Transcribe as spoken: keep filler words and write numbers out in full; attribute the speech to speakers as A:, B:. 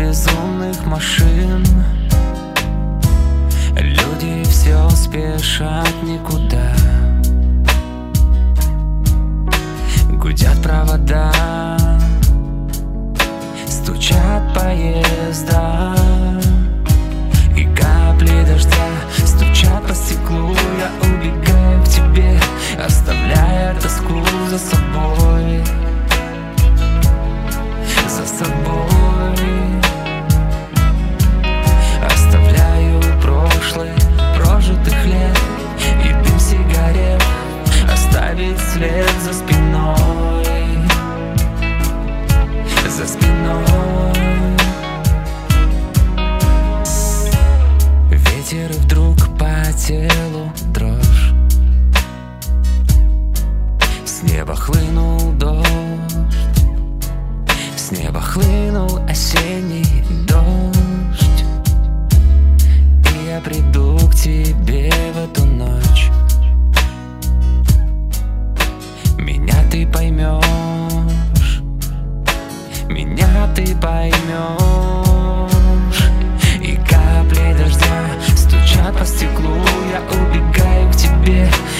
A: безумных машин. Люди все спешат никуда. Гудят провода, стучат поезда, и капли дождя стучат по стеклу. Я убегаю к тебе, оставляя тоску за собой, за собой. Оставляю прошлое, прожитых лет и дым сигарет, оставить след за спиной, за спиной. Ветер, и вдруг по телу дрожь. С неба хлынул дождь, с неба хлынул осенний дождь. И я приду к тебе в эту ночь. Меня ты поймешь, меня ты поймешь. И капли дождя стучат по стеклу. Я убегаю к тебе,